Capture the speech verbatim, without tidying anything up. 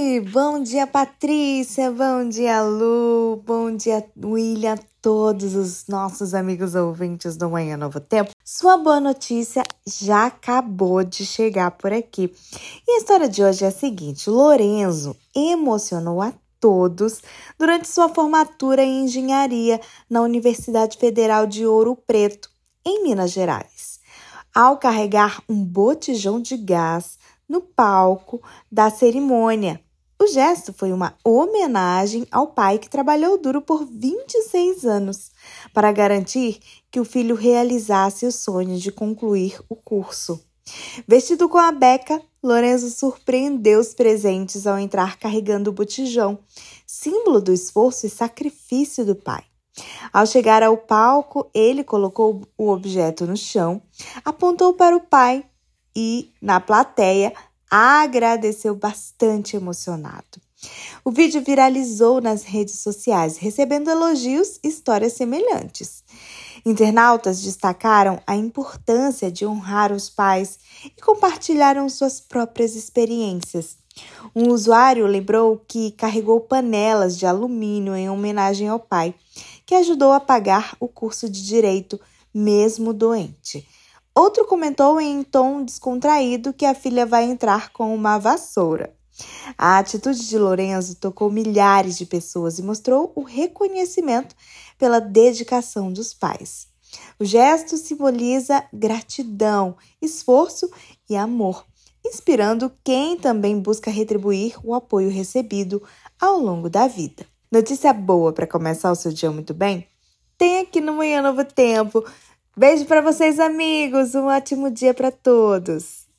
Oi, bom dia Patrícia, bom dia Lu, bom dia William, todos os nossos amigos ouvintes do Manhã Novo Tempo. Sua boa notícia já acabou de chegar por aqui. E a história de hoje é a seguinte: Lorenzo emocionou a todos durante sua formatura em engenharia na Universidade Federal de Ouro Preto, em Minas Gerais, ao carregar um botijão de gás no palco da cerimônia. O gesto foi uma homenagem ao pai que trabalhou duro por vinte e seis anos para garantir que o filho realizasse o sonho de concluir o curso. Vestido com a beca, Lorenzo surpreendeu os presentes ao entrar carregando o botijão, símbolo do esforço e sacrifício do pai. Ao chegar ao palco, ele colocou o objeto no chão, apontou para o pai e, na plateia, agradeceu bastante emocionado. O vídeo viralizou nas redes sociais, recebendo elogios e histórias semelhantes. Internautas destacaram a importância de honrar os pais e compartilharam suas próprias experiências. Um usuário lembrou que carregou panelas de alumínio em homenagem ao pai, que ajudou a pagar o curso de direito, mesmo doente. Outro comentou em tom descontraído que a filha vai entrar com uma vassoura. A atitude de Lorenzo tocou milhares de pessoas e mostrou o reconhecimento pela dedicação dos pais. O gesto simboliza gratidão, esforço e amor, inspirando quem também busca retribuir o apoio recebido ao longo da vida. Notícia boa para começar o seu dia muito bem? Tem aqui no Manhã Novo Tempo. Beijo para vocês, amigos. Um ótimo dia para todos.